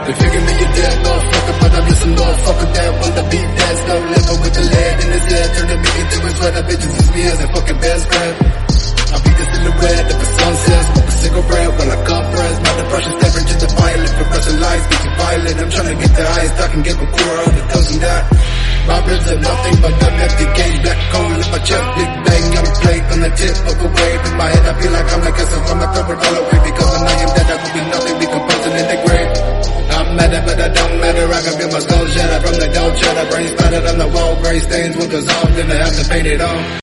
They figure me a dead motherfucker, but I'm just a motherfucker that wanna be dead. No living with the lead in his head, turn the meat into his sweat. That bitches use me as a fucking best friend. I'll be the silhouette of a sunset, smoke a cigarette while I compress. My depression's staring to the violent, progressive lies get too violent. I'm trying to get the highest I can get from core of the dozen that. My ribs are nothing but gun empty gauge, black coal in my chest, big bang, I'm plate on the tip of a wave. In my head I feel like I'm like a son, my throat all away. Because when I am dead I will be nothing, decomposing in the grave. I'm mad but I don't matter, I can feel my skull shatter from the dough chatter. Brain splattered on the wall, gray stains, what goes on, gonna have to paint it on.